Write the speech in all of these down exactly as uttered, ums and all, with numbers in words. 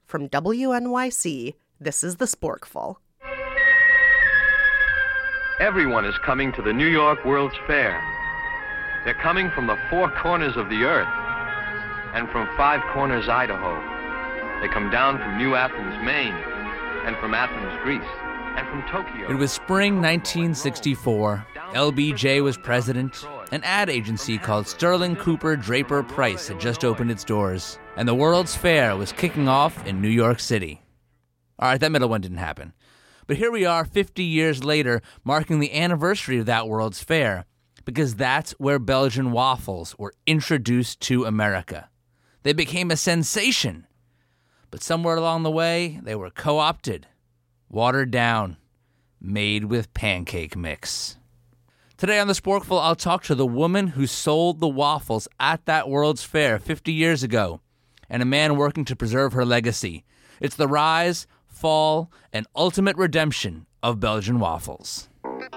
From W N Y C, this is The Sporkful. Everyone is coming to the New York World's Fair. They're coming from the four corners of the earth and from Five Corners, Idaho. They come down from New Athens, Maine, and from Athens, Greece, and from Tokyo. It was spring nineteen sixty-four. L B J was president. An ad agency called Sterling Cooper Draper Price had just opened its doors, and the World's Fair was kicking off in New York City. All right, that middle one didn't happen. But here we are fifty years later, marking the anniversary of that World's Fair, because that's where Belgian waffles were introduced to America. They became a sensation. But somewhere along the way, they were co-opted, watered down, made with pancake mix. Today on The Sporkful, I'll talk to the woman who sold the waffles at that World's Fair fifty years ago, and a man working to preserve her legacy. It's the rise, fall, and ultimate redemption of Belgian waffles.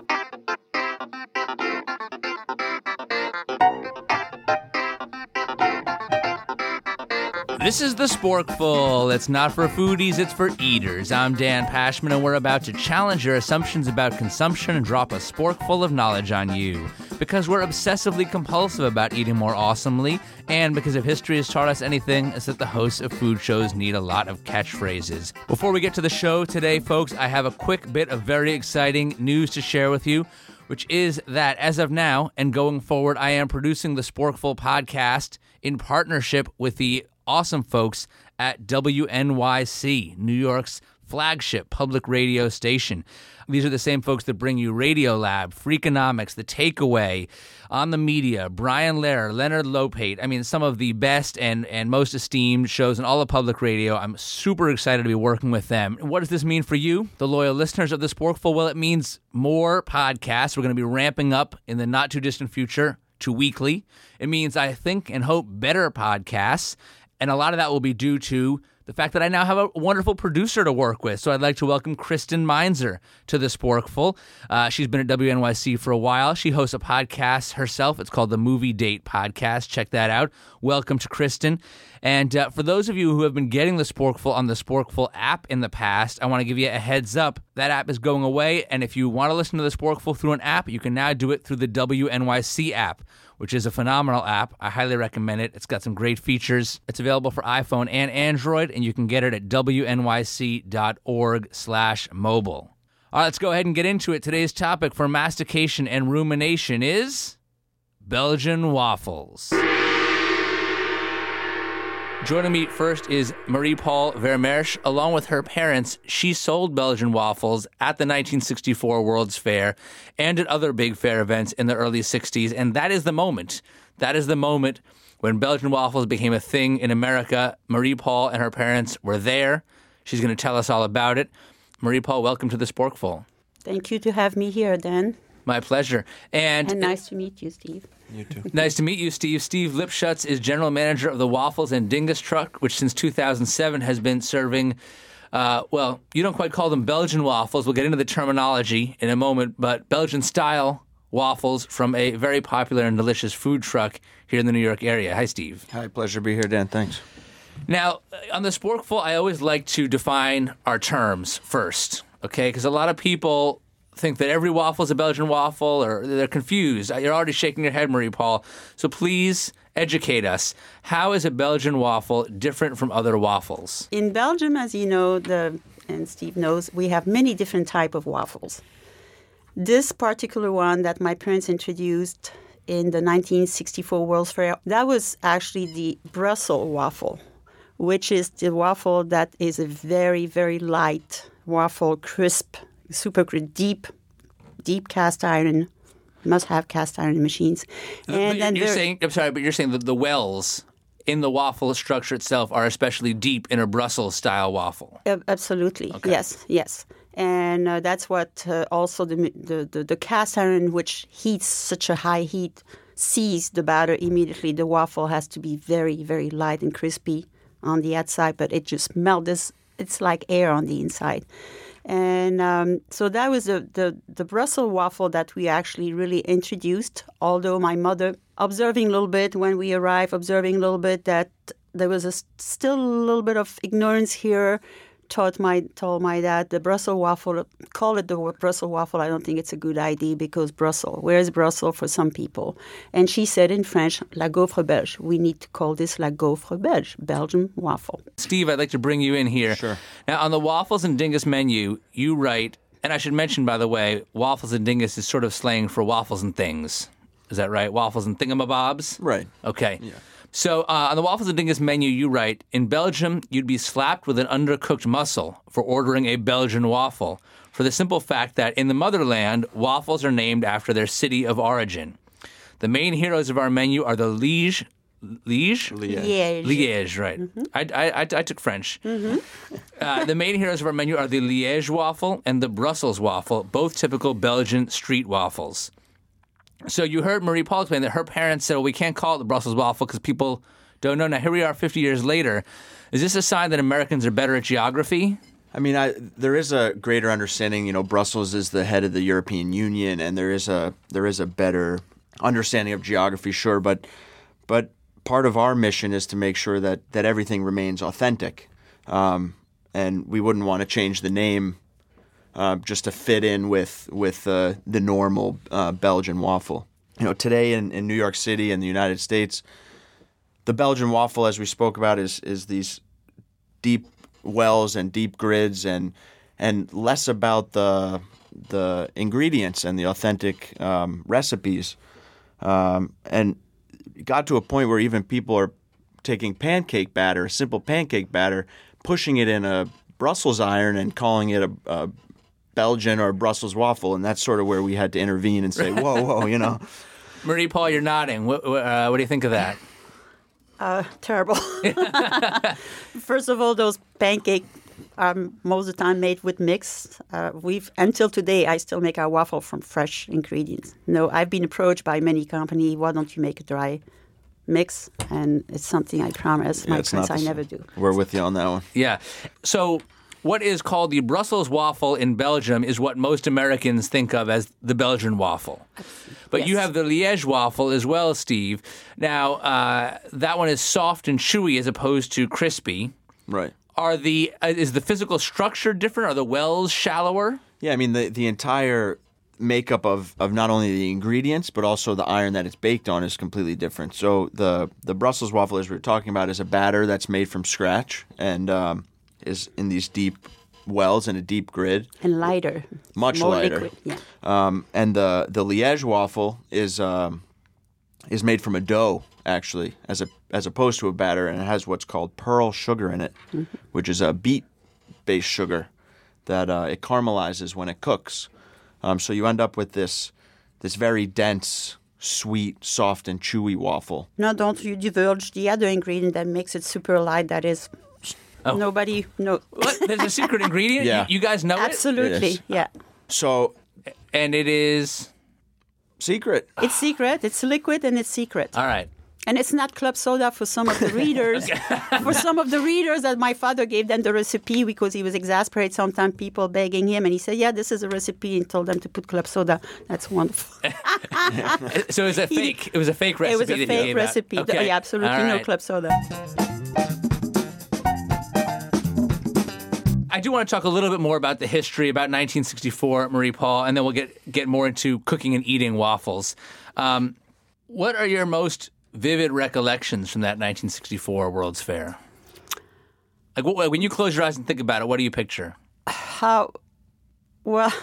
This is The Sporkful. It's not for foodies, it's for eaters. I'm Dan Pashman, and we're about to challenge your assumptions about consumption and drop a sporkful of knowledge on you. Because we're obsessively compulsive about eating more awesomely, and because if history has taught us anything, it's that the hosts of food shows need a lot of catchphrases. Before we get to the show today, folks, I have a quick bit of very exciting news to share with you, which is that as of now and going forward, I am producing the Sporkful podcast in partnership with the awesome folks at W N Y C, New York's flagship public radio station. These are the same folks that bring you Radiolab, Freakonomics, The Takeaway, On the Media, Brian Lehrer, Leonard Lopate. I mean, some of the best and, and most esteemed shows in all of public radio. I'm super excited to be working with them. What does this mean for you, the loyal listeners of The Sporkful? Well, it means more podcasts. We're going to be ramping up in the not-too-distant future to weekly. It means, I think and hope, better podcasts. And a lot of that will be due to the fact that I now have a wonderful producer to work with. So I'd like to welcome Kristen Meinzer to The Sporkful. Uh, she's been at W N Y C for a while. She hosts a podcast herself. It's called the Movie Date Podcast. Check that out. Welcome to Kristen. And uh, for those of you who have been getting The Sporkful on the Sporkful app in the past, I want to give you a heads up. That app is going away. And if you want to listen to The Sporkful through an app, you can now do it through the W N Y C app, which is a phenomenal app. I highly recommend it. It's got some great features. It's available for iPhone and Android, and you can get it at W N Y C dot org slash mobile. All right, let's go ahead and get into it. Today's topic for mastication and rumination is Belgian waffles. Joining me first is Marie-Paul Vermeersch. Along with her parents, she sold Belgian waffles at the nineteen sixty-four World's Fair and at other big fair events in the early sixties. And that is the moment. That is the moment when Belgian waffles became a thing in America. Marie-Paul and her parents were there. She's going to tell us all about it. Marie-Paul, welcome to The Sporkful. Thank you to have me here, Dan. My pleasure. And, and nice to meet you, Steve. You too. Nice to meet you, Steve. Steve Lipschutz is general manager of the Waffles and Dingus truck, which since two thousand seven has been serving, uh, well, you don't quite call them Belgian waffles. We'll get into the terminology in a moment, but Belgian-style waffles from a very popular and delicious food truck here in the New York area. Hi, Steve. Hi, pleasure to be here, Dan. Thanks. Now, on The Sporkful, I always like to define our terms first, okay? Because a lot of people think that every waffle is a Belgian waffle, or they're confused. You're already shaking your head, Marie-Paul. So please educate us. How is a Belgian waffle different from other waffles? In Belgium, as you know, the and Steve knows, we have many different type of waffles. This particular one that my parents introduced in the nineteen sixty-four World's Fair, that was actually the Brussels waffle, which is the waffle that is a very, very light waffle, crisp, super deep, deep cast iron, must have cast iron machines. And then you're saying, I'm sorry, but you're saying that the wells in the waffle structure itself are especially deep in a Brussels style waffle. Uh, absolutely, okay. yes, yes, and uh, that's what uh, also the, the the the cast iron, which heats such a high heat, sees the batter immediately. The waffle has to be very, very light and crispy on the outside, but it just melts. It's like air on the inside. And um, so that was the, the, the Brussels waffle that we actually really introduced, although my mother, observing a little bit when we arrived, observing a little bit that there was a, still a little bit of ignorance here. Taught my told my dad the Brussels waffle. Call it the Brussels waffle. I don't think it's a good idea because Brussels. Where is Brussels for some people? And she said in French, la gaufre belge. We need to call this la gaufre belge, Belgian waffle. Steve, I'd like to bring you in here. Sure. Now, on the Waffles and Dingus menu, you write, and I should mention, by the way, Waffles and Dingus is sort of slang for waffles and things. Is that right? Waffles and thingamabobs? Right. Okay. Yeah. So uh, on the Waffles and Dingus menu, you write, in Belgium, you'd be slapped with an undercooked mussel for ordering a Belgian waffle, for the simple fact that in the motherland, waffles are named after their city of origin. The main heroes of our menu are the Liege, Liege? Liège. Liège, right. Mm-hmm. I, I, I, I took French. Mm-hmm. uh, the main heroes of our menu are the Liège waffle and the Brussels waffle, both typical Belgian street waffles. So you heard Marie-Paul explain that her parents said, well, we can't call it the Brussels waffle because people don't know. Now, here we are fifty years later. Is this a sign that Americans are better at geography? I mean, I, there is a greater understanding. You know, Brussels is the head of the European Union, and there is a there is a better understanding of geography, sure. But but part of our mission is to make sure that, that everything remains authentic. Um, and we wouldn't want to change the name Uh, just to fit in with with uh, the normal uh, Belgian waffle. You know, today in, in New York City and the United States, the Belgian waffle, as we spoke about, is is these deep wells and deep grids, and and less about the the ingredients and the authentic um, recipes. Um, and it got to a point where even people are taking pancake batter, simple pancake batter, pushing it in a Brussels iron and calling it a, a Belgian or Brussels waffle, and that's sort of where we had to intervene and say, whoa, whoa, you know. Marie-Paul, you're nodding. What, uh, what do you think of that? Uh, terrible. First of all, those pancake are most of the time made with mix. Uh, we've until today, I still make our waffle from fresh ingredients. No, I've been approached by many companies. Why don't you make a dry mix? And it's something I promise Yeah, my it's friends not I the never same. do. We're with you on that one. Yeah. So what is called the Brussels waffle in Belgium is what most Americans think of as the Belgian waffle. But Yes. you have the Liège waffle as well, Steve. Now, uh, that one is soft and chewy as opposed to crispy. Right. Are the uh, is the physical structure different? Are the wells shallower? Yeah, I mean, the, the entire makeup of, of not only the ingredients, but also the iron that it's baked on is completely different. So the, the Brussels waffle, as we were talking about, is a batter that's made from scratch and um, is in these deep wells in a deep grid. And lighter. Much More lighter. liquid, yeah. Um, and the, the Liège waffle is um, is made from a dough, actually, as a as opposed to a batter, and it has what's called pearl sugar in it, mm-hmm. which is a beet-based sugar that uh, it caramelizes when it cooks. Um, so you end up with this this very dense, sweet, soft, and chewy waffle. No, don't you divulge the other ingredient that makes it super light. That is, Oh. nobody knows. What? There's a secret ingredient? Yeah. You, you guys know Absolutely, It is. yeah. So it? And it is... secret. It's secret. It's liquid and it's secret. All right. And it's not club soda for some of the readers. For some of the readers that my father gave them the recipe because he was exasperated. Sometimes people begging him, and he said, "Yeah, this is a recipe," and told them to put club soda. That's wonderful. So it was a fake. It was a fake recipe. It was a that he fake gave out. recipe. Okay. Yeah, absolutely All no right. club soda. I do want to talk a little bit more about the history about nineteen sixty-four, Marie-Paul, and then we'll get get more into cooking and eating waffles. Um, what are your most vivid recollections from that nineteen sixty-four World's Fair? Like, what, when you close your eyes and think about it, what do you picture? How, well,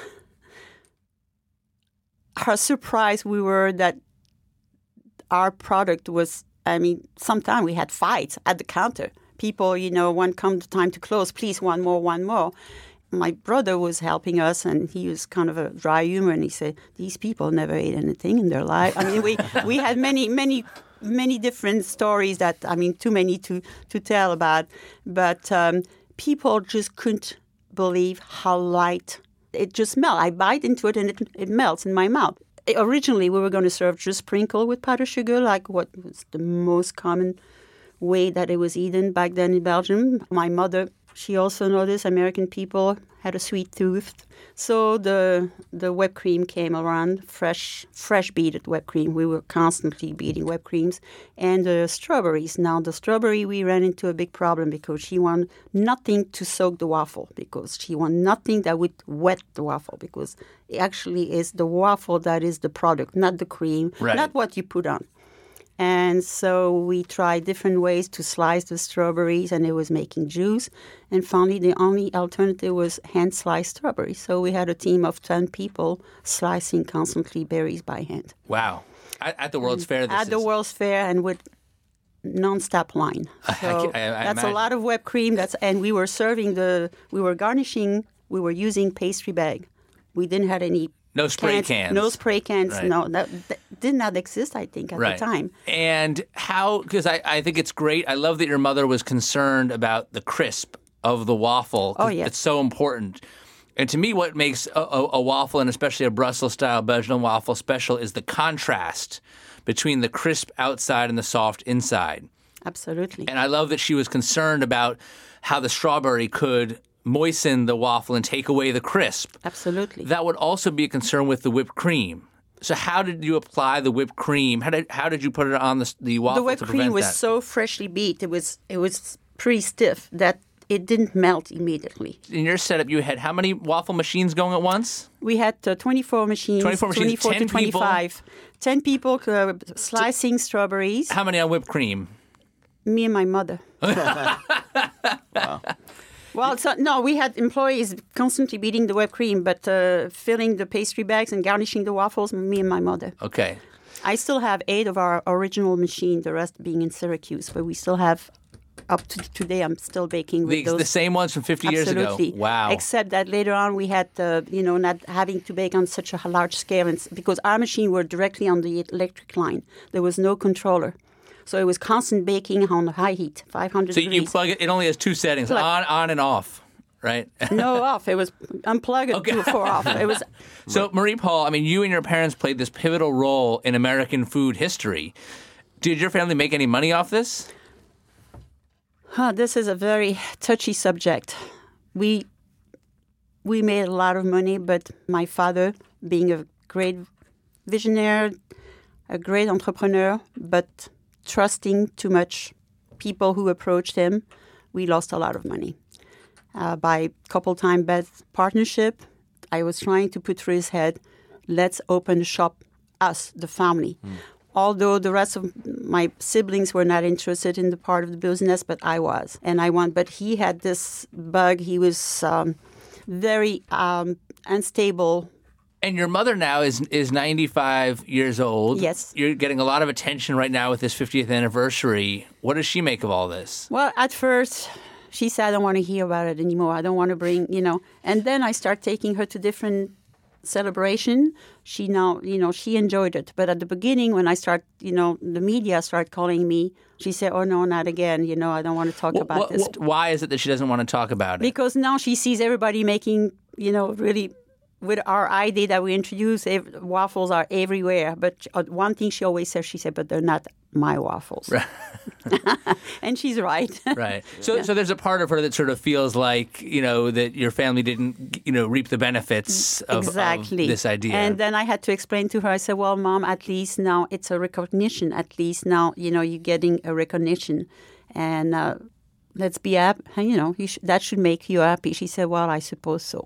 how surprised we were that our product was, I mean, sometimes we had fights at the counter. People, you know, when come the time to close, please, one more, one more. My brother was helping us, and he was kind of a dry humor, and he said, these people never ate anything in their life. I mean, we, we had many, many, many different stories that, I mean, too many to, to tell about. But um, people just couldn't believe how light it just melted. I bite into it, and it, it melts in my mouth. Originally, we were going to serve just sprinkle with powdered sugar, like what was the most common way that it was eaten back then in Belgium. My mother she also noticed American people had a sweet tooth. So the the whipped cream came around, fresh fresh beaten whipped cream. We were constantly beating whipped creams. And the strawberries. Now, the strawberry, we ran into a big problem because she wanted nothing to soak the waffle, because she wanted nothing that would wet the waffle, because it actually is the waffle that is the product, not the cream, Right. not what you put on. And so we tried different ways to slice the strawberries, and it was making juice. And finally, the only alternative was hand-sliced strawberries. So we had a team of ten people slicing constantly berries by hand. Wow. At, at the World's Fair, this At the is- World's Fair, and with non-stop line. So I- I that's imagine. a lot of whipped cream. That's and we were serving the, we were garnishing, we were using pastry bag. We didn't have any No spray cans. No spray cans. Right. No, that, that did not exist, I think, at Right. the time. And how, because I, I think it's great. I love that your mother was concerned about the crisp of the waffle. 'Cause Oh, yes. It's so important. And to me, what makes a, a, a waffle, and especially a Brussels-style Belgian waffle, special is the contrast between the crisp outside and the soft inside. Absolutely. And I love that she was concerned about how the strawberry could moisten the waffle and take away the crisp. Absolutely. That would also be a concern with the whipped cream. So how did you apply the whipped cream? How did how did you put it on the the waffle the whipped to cream prevent was that? so freshly beat. It was it was pretty stiff that it didn't melt immediately. In your setup, you had how many waffle machines going at once? We had uh, twenty-four machines, twenty-four machines, twenty-four ten to twenty-five. ten people uh, slicing strawberries. How many on whipped cream? Me and my mother. Wow. Well, so, no, we had employees constantly beating the whipped cream, but uh, filling the pastry bags and garnishing the waffles, me and my mother. Okay. I still have eight of our original machine, the rest being in Syracuse, but we still have, up to today, I'm still baking with The, those. the same ones from fifty Absolutely. years ago. Wow. Except that later on we had, uh, you know, not having to bake on such a large scale, and, s- because our machine were directly on the electric line. There was no controller. So it was constant baking on high heat, five hundred So you degrees. plug it. It only has two settings: Plug. on, on, and off. Right. No off. It was unplug it Okay. to for off. It was So Marie Paul, I mean, you and your parents played this pivotal role in American food history. Did your family make any money off this? Huh, this is a very touchy subject. We we made a lot of money, but my father, being a great visionary, a great entrepreneur, but trusting too much people who approached him, we lost a lot of money. Uh, by couple time bad partnership, I was trying to put through his head, let's open a shop, us, the family. Although the rest of my siblings were not interested in the part of the business, but I was. And I want, but he had this bug. He was um, very um, unstable. And your mother now is is ninety-five years old. Yes. You're getting a lot of attention right now with this fiftieth anniversary. What does she make of all this? Well, at first, she said, I don't want to hear about it anymore. I don't want to bring, you know. And then I start taking her to different celebration. She now, you know, she enjoyed it. But at the beginning, when I start, you know, the media start calling me, she said, oh, no, not again. You know, I don't want to talk Wh- about wh- this. wh- why is it that she doesn't want to talk about it? Because now she sees everybody making, you know, really, with our idea that we introduced, ev- waffles are everywhere. But uh, one thing she always says, she said, but they're not my waffles. And she's right. Right. So, so there's a part of her that sort of feels like, you know, that your family didn't, you know, reap the benefits of, exactly. of this idea. And then I had to explain to her, I said, well, Mom, at least now it's a recognition. At least now, you know, you're getting a recognition. And uh, let's be happy. You know, you sh- that should make you happy. She said, well, I suppose so.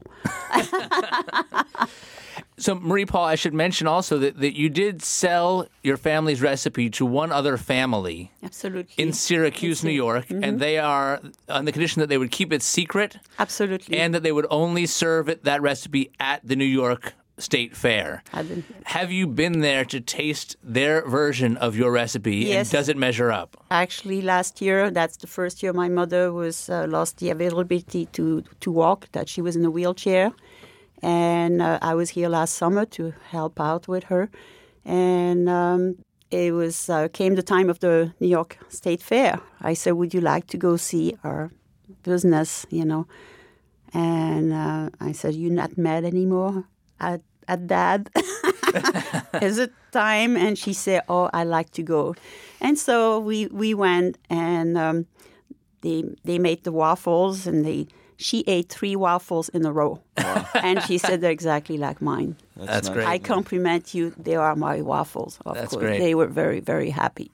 So, Marie Paul, I should mention also that, that you did sell your family's recipe to one other family Absolutely. in Syracuse, New York, Mm-hmm. and they are on the condition that they would keep it secret Absolutely. and that they would only serve it, that recipe at the New York State Fair. I didn't- Have you been there to taste their version of your recipe? Yes. And does it measure up? Actually, last year, that's the first year my mother was uh, lost the availability to, to walk, that she was in a wheelchair. And uh, I was here last summer to help out with her. And um, it was uh, came the time of the New York State Fair. I said, would you like to go see our business, you know? And uh, I said, you're not mad anymore at, at Dad? Is it time? And she said, oh, I like to go. And so we, we went, and um, they they made the waffles, and they she ate three waffles in a row. Wow. And she said they're exactly like mine. That's, That's nice. great. I compliment you. They are my waffles, of That's course. great. They were very, very happy.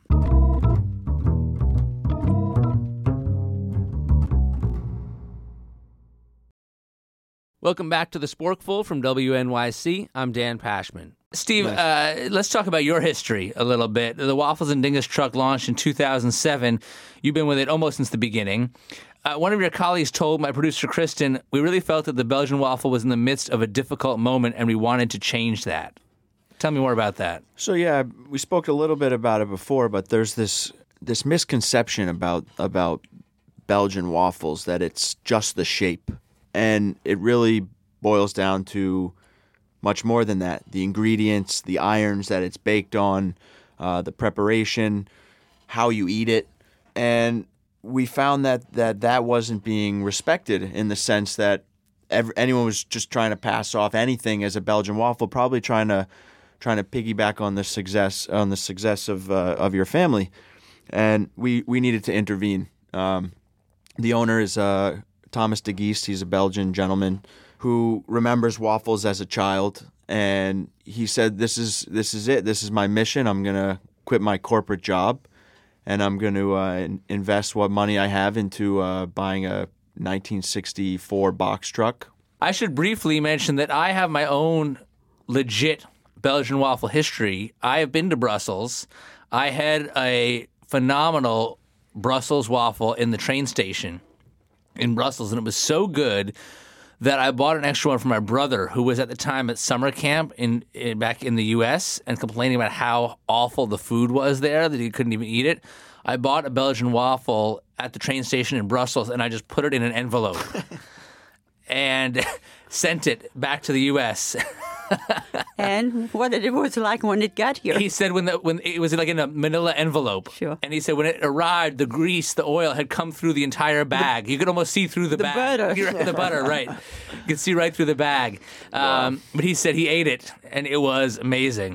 Welcome back to the Sporkful from W N Y C. I'm Dan Pashman. Steve, uh, let's talk about your history a little bit. The Waffles and Dingus truck launched in two thousand seven. You've been with it almost since the beginning. Uh, one of your colleagues told my producer, Kristen, we really felt that the Belgian waffle was in the midst of a difficult moment, and we wanted to change that. Tell me more about that. So yeah, we spoke a little bit about it before, but there's this this misconception about about Belgian waffles that it's just the shape, and it really boils down to much more than that. The ingredients, the irons that it's baked on, uh, the preparation, how you eat it, and we found that that, that wasn't being respected in the sense that every, anyone was just trying to pass off anything as a Belgian waffle, probably trying to trying to piggyback on the success on the success of uh, of your family, and we we needed to intervene. Um, the owner is uh, Thomas de Geest. He's a Belgian gentleman who remembers waffles as a child, and he said, "This is this is it. This is my mission. I'm gonna quit my corporate job, and I'm going to uh, in- invest what money I have into uh, buying a nineteen sixty-four box truck." I should briefly mention that I have my own legit Belgian waffle history. I have been to Brussels. I had a phenomenal Brussels waffle in the train station in Brussels, and it was so good that I bought an extra one for my brother, who was at the time at summer camp in, in back in the U S and complaining about how awful the food was there, that he couldn't even eat it. I bought a Belgian waffle at the train station in Brussels, and I just put it in an envelope and sent it back to the U S And what it was like when it got here. He said when the when it was like in a manila envelope. Sure. And he said when it arrived, the grease, the oil had come through the entire bag. The, you could almost see through the, the bag. butter. You're right, the butter, right. You could see right through the bag. Um, wow. But he said he ate it, and it was amazing.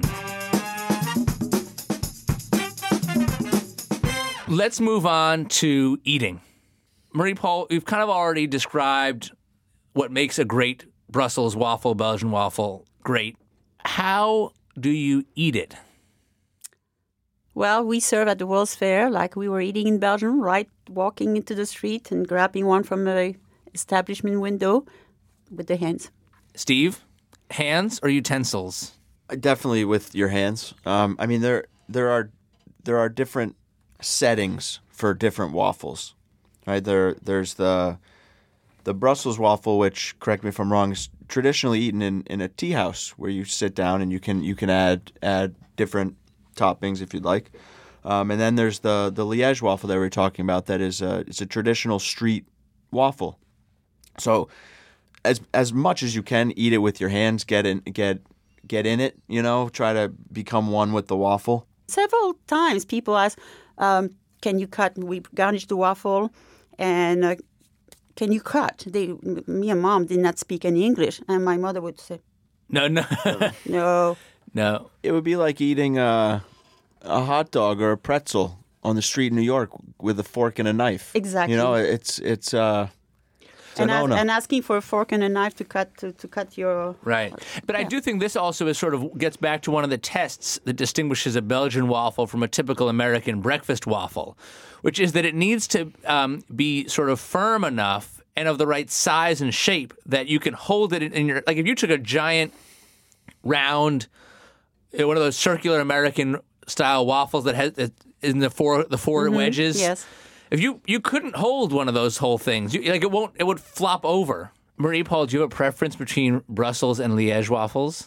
Let's move on to eating. Marie-Paule, you've kind of already described what makes a great Brussels waffle, Belgian waffle, great. How do you eat it? Well, we serve at the World's Fair like we were eating in Belgium, right? Walking into the street and grabbing one from the establishment window with the hands. Steve, hands or utensils? Definitely with your hands. Um, I mean, there there are there are different settings for different waffles, right? There there's the the Brussels waffle, which, correct me if I'm wrong, is traditionally eaten in, in a tea house where you sit down and you can you can add add different toppings if you'd like. Um, and then there's the the Liège waffle that we were talking about. That is a, it's a traditional street waffle. So as as much as you can, eat it with your hands. Get in get get in it. You know, try to become one with the waffle. Several times people ask, um, "Can you cut?" We garnish the waffle, and uh, can you cut? They, me and Mom did not speak any English, and my mother would say, No, no, "No." no. It would be like eating a, a hot dog or a pretzel on the street in New York with a fork and a knife. Exactly. You know, it's it's uh, it's and, a as, no-no. and asking for a fork and a knife to cut to, to cut your Right. But I Yeah. do think this also is sort of gets back to one of the tests that distinguishes a Belgian waffle from a typical American breakfast waffle, which is that it needs to um, be sort of firm enough and of the right size and shape that you can hold it in, in your, like if you took a giant round, you know, one of those circular American style waffles that has that in the four the four Mm-hmm. wedges. Yes. If you you couldn't hold one of those whole things, you, like it won't it would flop over. Marie-Paule, do you have a preference between Brussels and Liège waffles?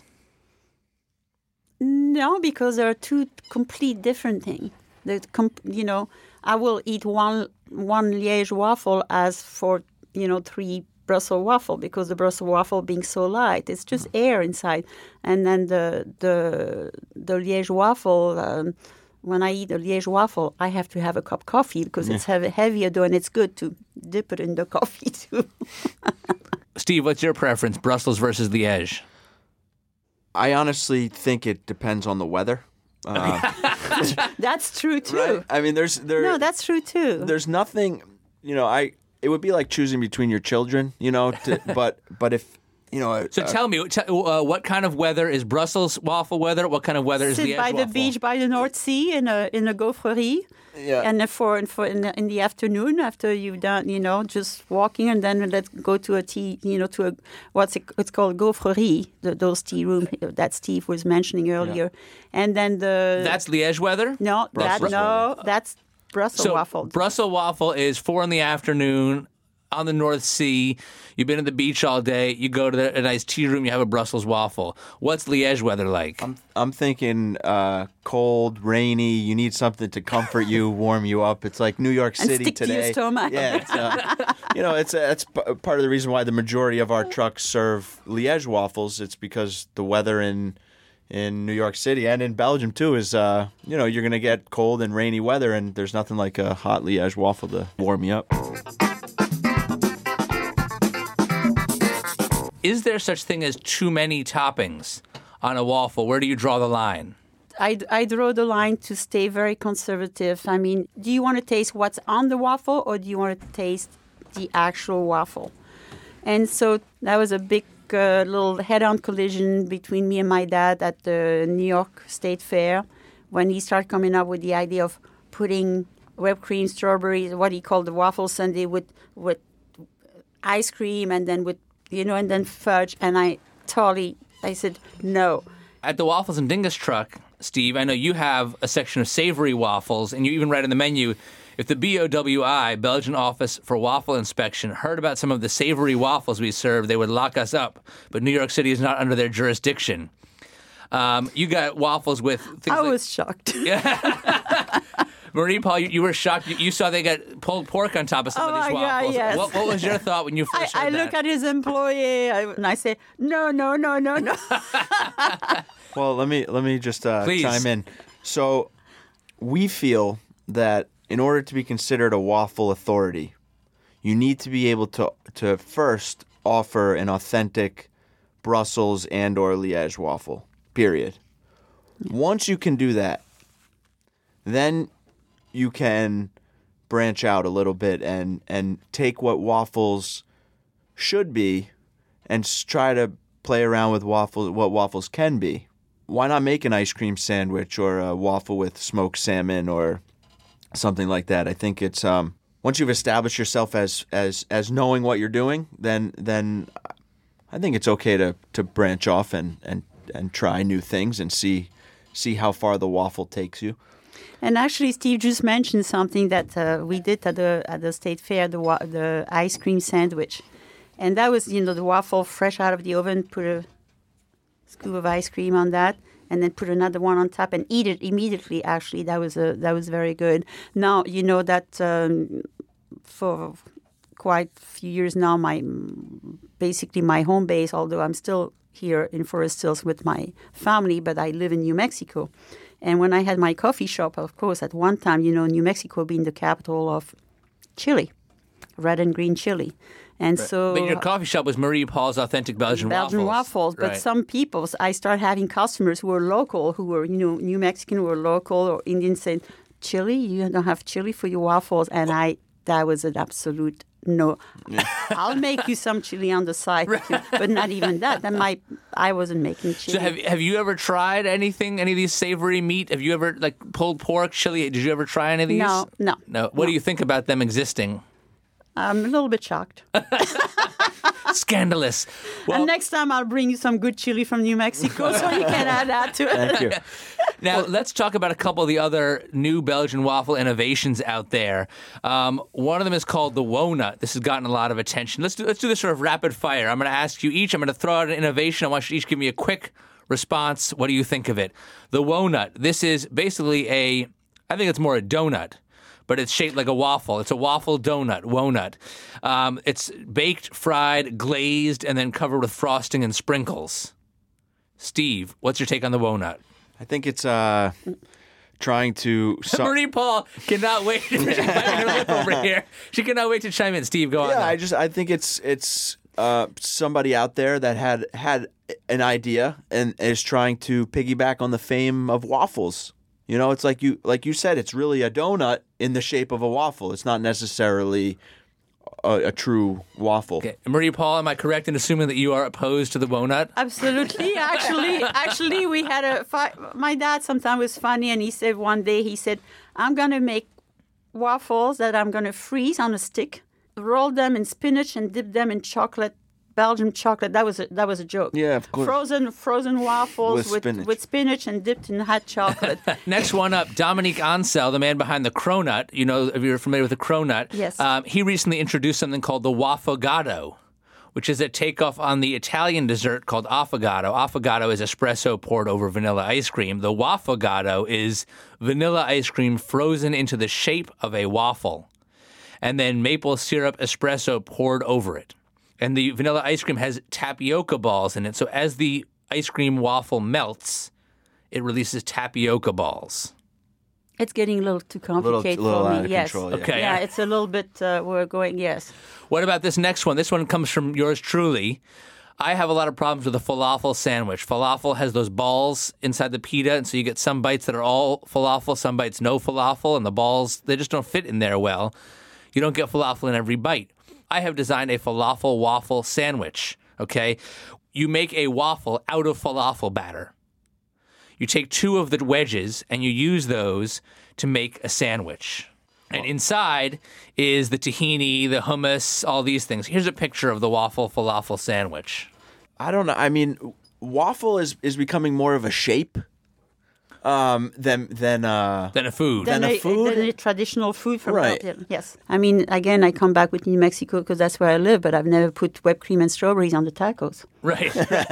No, because they're two complete different things. They, com- you know, I will eat one one Liège waffle as for you know three Brussels waffle because the Brussels waffle being so light, it's just air inside, and then the the the Liège waffle. Um, when I eat a Liège waffle, I have to have a cup of coffee because it's heavy, heavier though, and it's good to dip it in the coffee too. Steve, what's your preference, Brussels versus Liège? I honestly think it depends on the weather. Uh, That's true too. right? I mean, there's there. No, that's true too. There's nothing. you know, I it would be like choosing between your children, you know. To, but but if you know, So uh, tell me, t- uh, what kind of weather is Brussels waffle weather? What kind of weather is Sit Liège by waffle? the beach by the North Sea in a in a gaufrerie. Yeah. And for for in the, in the afternoon after you've done, you know, just walking, and then let's go to a tea, you know, to a what's it, it's called gaufrerie, the, those tea room that Steve was mentioning earlier, and then the That's Liège weather? no that Brussels no that's Brussels So waffle. Brussels waffle is four in the afternoon on the North Sea. You've been at the beach all day. You go to the, a nice tea room. You have a Brussels waffle. What's Liège weather like? I'm I'm thinking uh, cold, rainy. You need something to comfort you, warm you up. It's like New York And City stick to today. your stomach. Yeah, it's, uh, you know, it's uh, it's p- part of the reason why the majority of our trucks serve Liège waffles. It's because the weather in in New York City and in Belgium too is uh, you know, you're gonna get cold and rainy weather, and there's nothing like a hot Liège waffle to warm you up. Is there such thing as too many toppings on a waffle? Where do you draw the line? I, I draw the line to stay very conservative. I mean, do you want to taste what's on the waffle, or do you want to taste the actual waffle? And so that was a big uh, little head-on collision between me and my dad at the New York State Fair when he started coming up with the idea of putting whipped cream, strawberries, what he called the waffle sundae with with ice cream, and then with you know, and then fudge. And I totally, I said no. At the Waffles and Dingus truck, Steve, I know you have a section of savory waffles, and you even write in the menu, if the B O W I, Belgian Office for Waffle Inspection, heard about some of the savory waffles we serve, they would lock us up. But New York City is not under their jurisdiction. Um, you got waffles with things I like... was shocked. Marie Paul, you, you were shocked. You, you saw they got pulled pork on top of some Oh of these my God, waffles. yes. What, what was your thought when you I, first I heard look that? at his employee I- and I say, no, no, no, no, no. Well, let me let me just uh, Please. chime in. So, we feel that in order to be considered a waffle authority, you need to be able to to first offer an authentic Brussels and or Liège waffle. Period. Once you can do that, then you can branch out a little bit and and take what waffles should be and s- try to play around with waffles, what waffles can be. Why not make an ice cream sandwich or a waffle with smoked salmon or something like that? I think it's um, once you've established yourself as as as knowing what you're doing, then then I think it's okay to to branch off and and and try new things and see see how far the waffle takes you. And actually, Steve just mentioned something that uh, we did at the at the state fair, the wa- the ice cream sandwich, and that was you know the waffle fresh out of the oven, put a scoop of ice cream on that, and then put another one on top and eat it immediately. Actually, that was a that was very good. Now you know that um, for quite a few years now, my basically my home base, although I'm still here in Forest Hills with my family, but I live in New Mexico. And when I had my coffee shop, of course, at one time, you know, New Mexico being the capital of chili, red and green chili. And so... But your coffee shop was Marie Paul's Authentic Belgian, Belgian waffles. But Right. some people, I started having customers who were local, who were, you know, New Mexican, who were local, or Indians saying, chili? You don't have chili for your waffles? And I, that was an absolute no. I'll make you some chili on the side, too, but not even that. Then my, I wasn't making chili. So have have you ever tried anything, any of these savory meat? Have you ever, like, pulled pork, chili? Did you ever try any of these? No, no. No. What do you think about them existing? I'm a little bit shocked. Scandalous. Well, And next time I'll bring you some good chili from New Mexico so you can add that to it. Thank you. now let's talk about a couple of the other new Belgian waffle innovations out there. Um, one of them is called the Wonut. This has gotten a lot of attention. Let's do let's do this sort of rapid fire. I'm going to ask you each. I'm going to throw out an innovation. I want you to each give me a quick response. What do you think of it? The Wonut. This is basically a, I think it's more a donut, but it's shaped like a waffle. It's a waffle donut, Wonut. Um, it's baked, fried, glazed, and then covered with frosting and sprinkles. Steve, what's your take on the Wonut? I think it's uh, trying to. Su- Marie Paul cannot wait. She's biting her lip over here. She cannot wait to chime in. Steve, go on. Yeah, now. I just I think it's it's uh, somebody out there that had had an idea and is trying to piggyback on the fame of waffles You know, it's like you like you said, it's really a donut in the shape of a waffle. It's not necessarily a, a true waffle. Okay. Marie Paul, am I correct in assuming that you are opposed to the wonut? Absolutely. Actually, actually, we had a fight. My dad sometimes was funny, and he said one day, he said, I'm going to make waffles that I'm going to freeze on a stick, roll them in spinach, and dip them in chocolate. Belgian chocolate. That was a, that was a joke. Yeah, of course. Frozen frozen waffles With with, spinach. with spinach and dipped in hot chocolate. Next one up, Dominique Ansel, the man behind the Cronut. You know, if you're familiar with the Cronut. Yes. Um, he recently introduced something called the Waffagato, which is a takeoff on the Italian dessert called affogato. Affogato is espresso poured over vanilla ice cream. The Waffagato is vanilla ice cream frozen into the shape of a waffle, and then maple syrup espresso poured over it. And the vanilla ice cream has tapioca balls in it. So as the ice cream waffle melts, it releases tapioca balls. It's getting a little too complicated little for out me. of Yes. control, yeah. Okay. Yeah, it's a little bit. Uh, we're going. Yes. What about this next one? This one comes from yours truly. I have a lot of problems with a falafel sandwich. Falafel has those balls inside the pita, and so you get some bites that are all falafel, some bites no falafel, and the balls, they just don't fit in there well. You don't get falafel in every bite. I have designed a falafel waffle sandwich, okay? You make a waffle out of falafel batter. You take two of the wedges and you use those to make a sandwich. And inside is the tahini, the hummus, all these things. Here's a picture of the waffle falafel sandwich. I don't know. I mean, waffle is, is becoming more of a shape um, than than uh, Then a food. Then a food? Than a traditional food from Right. Belgium. Yes. I mean, again, I come back with New Mexico because that's where I live, but I've never put whipped cream and strawberries on the tacos. Right.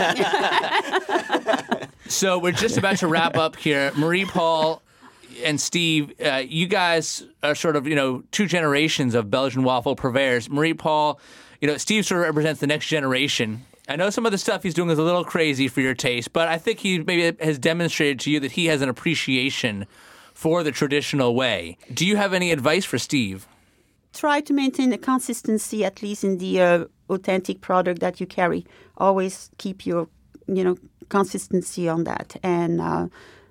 So we're just about to wrap up here. Marie Paul and Steve, uh, you guys are sort of, you know, two generations of Belgian waffle purveyors. Marie Paul, you know, Steve sort of represents the next generation. I know some of the stuff he's doing is a little crazy for your taste, but I think he maybe has demonstrated to you that he has an appreciation for the traditional way. Do you have any advice for Steve? Try to maintain the consistency, at least in the uh, authentic product that you carry. Always keep your, you know, consistency on that, and uh,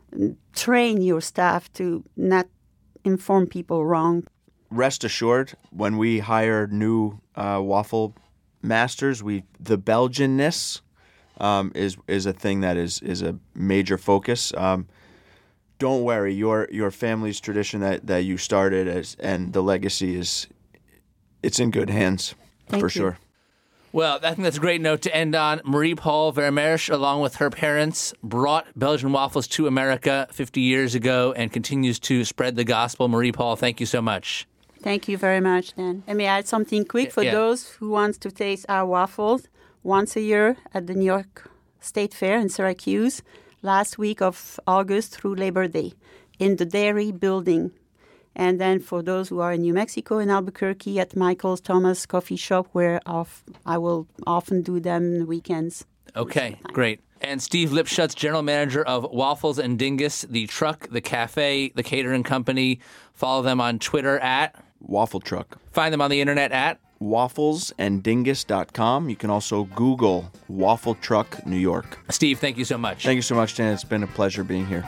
train your staff to not inform people wrong. Rest assured, when we hire new uh, waffle masters, we the Belgianness um, is is a thing that is is a major focus. Um, don't worry, your your family's tradition that, that you started as and the legacy is it's in good hands. Thank for you. sure. Well, I think that's a great note to end on. Marie Paul Vermeersch, along with her parents, brought Belgian waffles to America fifty years ago and continues to spread the gospel. Marie Paul, thank you so much. Thank you very much, Dan. Let me add something quick for Yeah. those who want to taste our waffles once a year at the New York State Fair in Syracuse, last week of August through Labor Day, in the Dairy Building. And then for those who are in New Mexico, in Albuquerque, at Michael's Thomas Coffee Shop, where off, I will often do them weekends. Okay, great. And Steve Lipschutz, General Manager of Waffles and Dingus, the truck, the cafe, the catering company. Follow them on Twitter at, Waffle truck. find them on the internet at, waffles and dingus dot com. You can also Google Waffle Truck New York. Steve, thank you so much. Thank you so much, Dan. It's been a pleasure being here.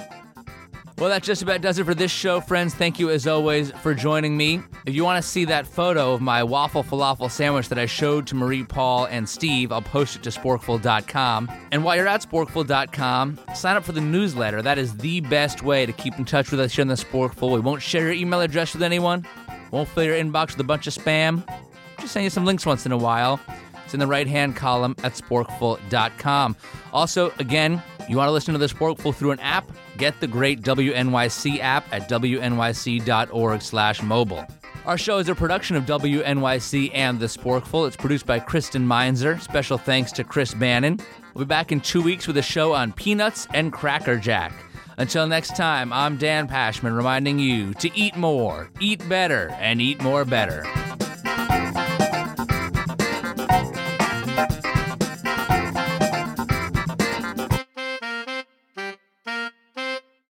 Well, that just about does it for this show, friends. Thank you, as always, for joining me. If you want to see that photo of my waffle falafel sandwich that I showed to Marie Paul and Steve, I'll post it to sporkful dot com. And while you're at sporkful dot com, sign up for the newsletter. That is the best way to keep in touch with us here in the Sporkful. We won't share your email address with anyone. Won't fill your inbox with a bunch of spam. Just send you some links once in a while. It's in the right-hand column at sporkful dot com. Also, again, you want to listen to the Sporkful through an app? Get the great W N Y C app at W N Y C dot org slash mobile. Our show is a production of W N Y C and The Sporkful. It's produced by Kristen Meinzer. Special thanks to Chris Bannon. We'll be back in two weeks with a show on peanuts and Cracker Jack. Until next time, I'm Dan Pashman reminding you to eat more, eat better, and eat more better.